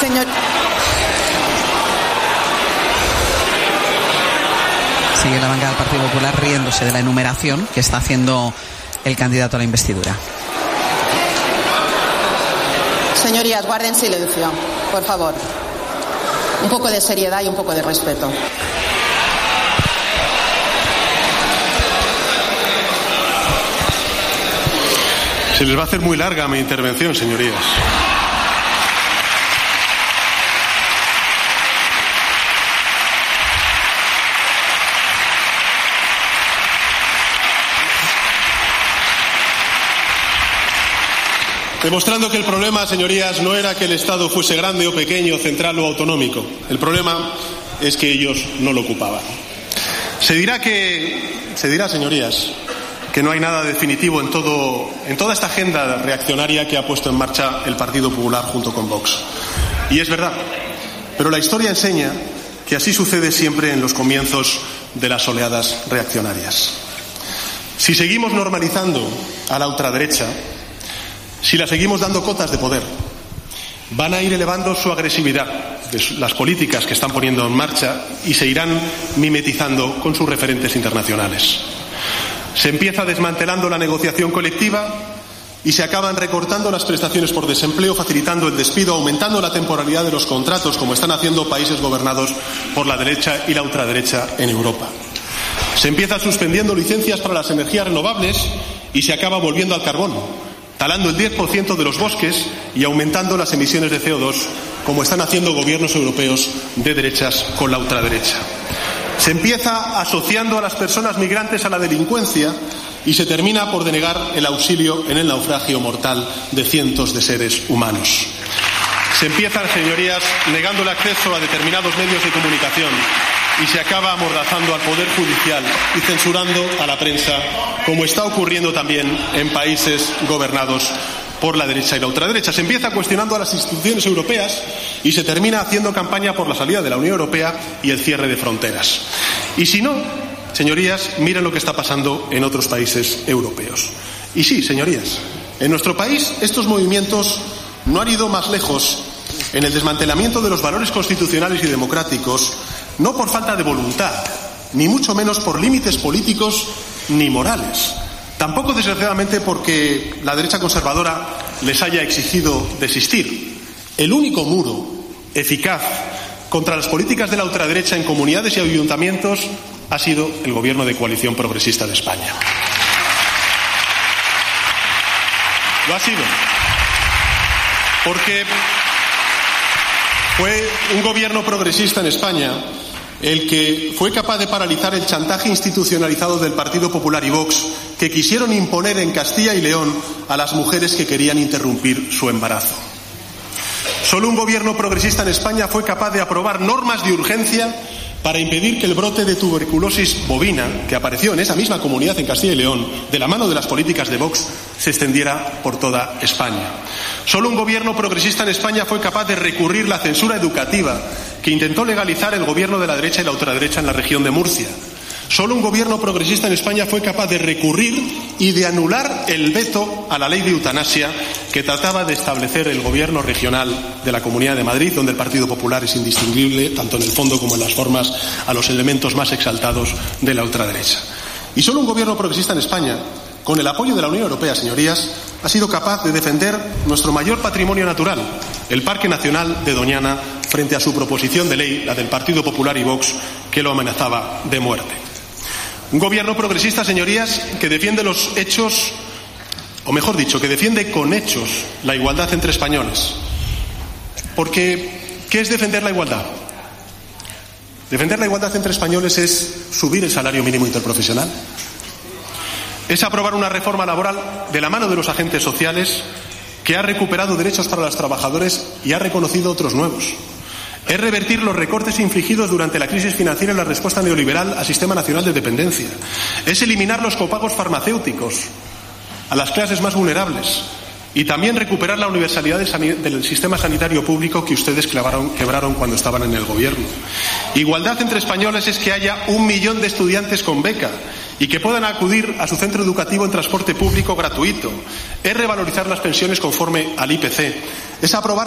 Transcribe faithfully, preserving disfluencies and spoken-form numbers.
Señor... Sigue la bancada del Partido Popular riéndose de la enumeración que está haciendo el candidato a la investidura. Señorías, guarden silencio, por favor. Un poco de seriedad y un poco de respeto. Se les va a hacer muy larga mi intervención, señorías. Demostrando que el problema, señorías, no era que el Estado fuese grande o pequeño, central o autonómico. El problema es que ellos no lo ocupaban. Se dirá que, se dirá, señorías, que no hay nada definitivo en todo, en toda esta agenda reaccionaria que ha puesto en marcha el Partido Popular junto con Vox. Y es verdad, pero la historia enseña que así sucede siempre en los comienzos de las oleadas reaccionarias. Si seguimos normalizando a la ultraderecha, si la seguimos dando cotas de poder, van a ir elevando su agresividad de las políticas que están poniendo en marcha y se irán mimetizando con sus referentes internacionales. Se empieza desmantelando la negociación colectiva y se acaban recortando las prestaciones por desempleo, facilitando el despido, aumentando la temporalidad de los contratos, como están haciendo países gobernados por la derecha y la ultraderecha en Europa. Se empieza suspendiendo licencias para las energías renovables y se acaba volviendo al carbón, talando el diez por ciento de los bosques y aumentando las emisiones de C O dos, como están haciendo gobiernos europeos de derechas con la ultraderecha. Se empieza asociando a las personas migrantes a la delincuencia y se termina por denegar el auxilio en el naufragio mortal de cientos de seres humanos. Se empieza, señorías, negando el acceso a determinados medios de comunicación y se acaba amordazando al Poder Judicial y censurando a la prensa, como está ocurriendo también en países gobernados por la derecha y la ultraderecha. Se empieza cuestionando a las instituciones europeas y se termina haciendo campaña por la salida de la Unión Europea y el cierre de fronteras. Y si no, señorías, miren lo que está pasando en otros países europeos. Y sí, señorías, en nuestro país estos movimientos no han ido más lejos en el desmantelamiento de los valores constitucionales y democráticos, no por falta de voluntad, ni mucho menos por límites políticos ni morales. Tampoco, desgraciadamente, porque la derecha conservadora les haya exigido desistir. El único muro eficaz contra las políticas de la ultraderecha en comunidades y ayuntamientos ha sido el Gobierno de Coalición Progresista de España. Lo ha sido. Porque fue un gobierno progresista en España el que fue capaz de paralizar el chantaje institucionalizado del Partido Popular y Vox, que quisieron imponer en Castilla y León a las mujeres que querían interrumpir su embarazo. Solo un gobierno progresista en España fue capaz de aprobar normas de urgencia para impedir que el brote de tuberculosis bovina, que apareció en esa misma comunidad en Castilla y León, de la mano de las políticas de Vox, se extendiera por toda España. Solo un gobierno progresista en España fue capaz de recurrir la censura educativa que intentó legalizar el gobierno de la derecha y la ultraderecha en la región de Murcia. Solo un gobierno progresista en España fue capaz de recurrir y de anular el veto a la ley de eutanasia que trataba de establecer el gobierno regional de la Comunidad de Madrid, donde el Partido Popular es indistinguible, tanto en el fondo como en las formas, a los elementos más exaltados de la ultraderecha. Y solo un gobierno progresista en España, con el apoyo de la Unión Europea, señorías, ha sido capaz de defender nuestro mayor patrimonio natural, el Parque Nacional de Doñana, frente a su proposición de ley, la del Partido Popular y Vox, que lo amenazaba de muerte. Un gobierno progresista, señorías, que defiende los hechos, o mejor dicho, que defiende con hechos la igualdad entre españoles. Porque, ¿qué es defender la igualdad? Defender la igualdad entre españoles es subir el salario mínimo interprofesional. Es aprobar una reforma laboral de la mano de los agentes sociales que ha recuperado derechos para los trabajadores y ha reconocido otros nuevos. Es revertir los recortes infligidos durante la crisis financiera y la respuesta neoliberal al Sistema Nacional de Dependencia. Es eliminar los copagos farmacéuticos a las clases más vulnerables y también recuperar la universalidad del, sani- del sistema sanitario público que ustedes clavaron, quebraron cuando estaban en el gobierno. Igualdad entre españoles es que haya un millón de estudiantes con beca y que puedan acudir a su centro educativo en transporte público gratuito. Es revalorizar las pensiones conforme al I P C. Es aprobar